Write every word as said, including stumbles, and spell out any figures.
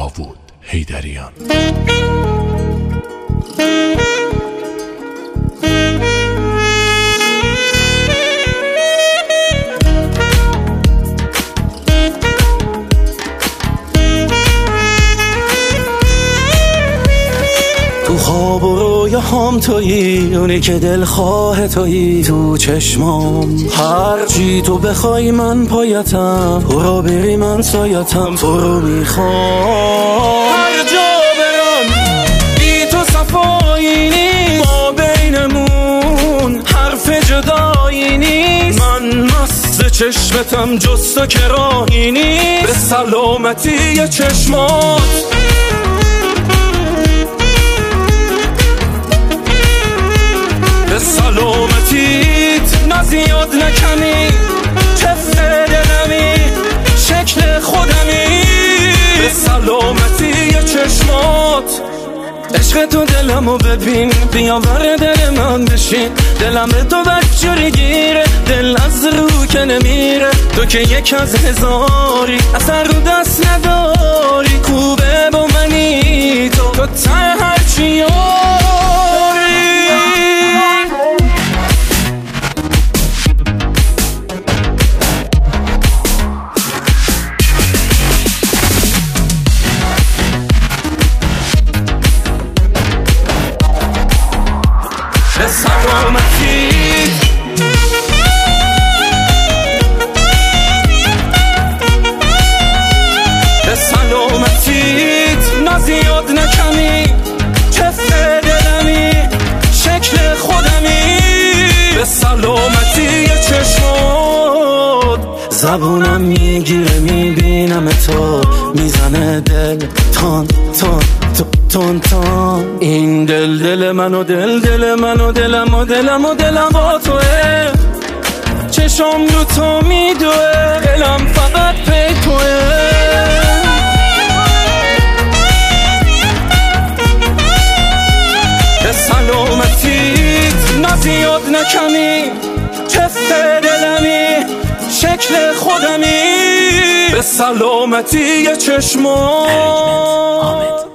داوود حیدریان. تو خواب و رویا هم تویی، اونی که دلخواه تویی. تو چشمام هر چی تو بخوای من پایتم، برو بری من سایتم. تو رو میخوام هر جا برم، بی تو صفایی نیست. ما بینمون حرف جدایی نیست. من مست چشمتم جز تو که راهی نیست. به سلامتی چشمات سلامتیت نزیاد نکمی. چفت دلمی شکل خودمی. به سلامتی چشمات عشق تو دلمو ببین. بیا ور دل من بشین. دلم به تو بدجوری گیره، دل از رو که نمیره. تو که یک از هزاری، اثر رو دست نداری. خوبه با منی تو، تو ته هرچی به سلامتیت به سلامتیت نزیاد نکمی. چفت دلمی شکل خودمی. به سلامتی چشمات زبونم میگیره، میبینم تو میزنه دل تان تان تون تون. این دل دل منو دل دل منو دلم و دلم و دلم با توه. چشم رو تو میدوه، دلم فقط پی توه. به سلامتیت نزیاد نکمی. چفت دلمی شکل خودمی. به سلامتی چشمات.